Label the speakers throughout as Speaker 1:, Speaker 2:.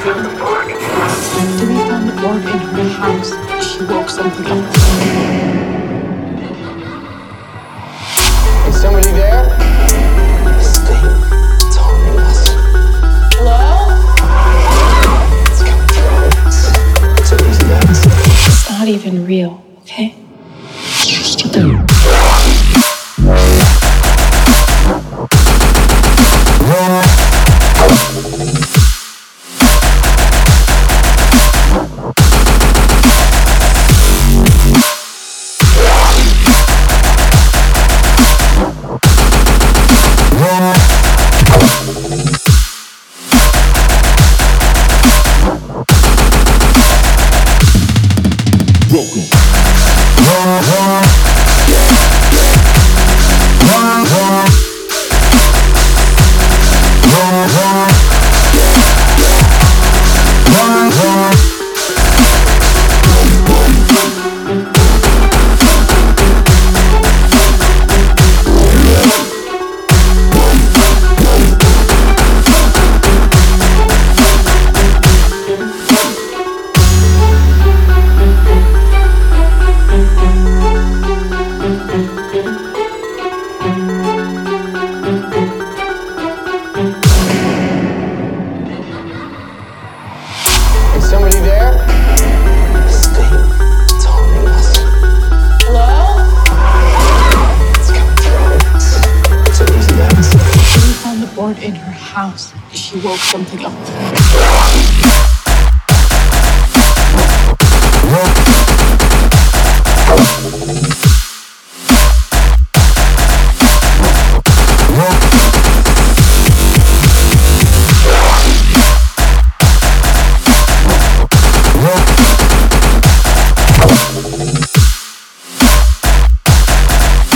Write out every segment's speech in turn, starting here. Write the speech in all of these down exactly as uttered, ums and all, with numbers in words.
Speaker 1: Dewey found the board in her house. She woke something up.
Speaker 2: Is somebody there? This thing, it's haunting us.
Speaker 1: Hello?
Speaker 2: It's coming through us. It's always nuts.
Speaker 1: It's not even real, okay?
Speaker 2: It's just a game. Is somebody there? This thing, it's haunting us.
Speaker 1: Hello?
Speaker 2: It's coming through us. It's always nuts.
Speaker 1: Dewey found the board in her house. She woke something up.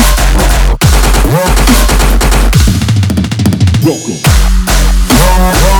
Speaker 3: Welcome.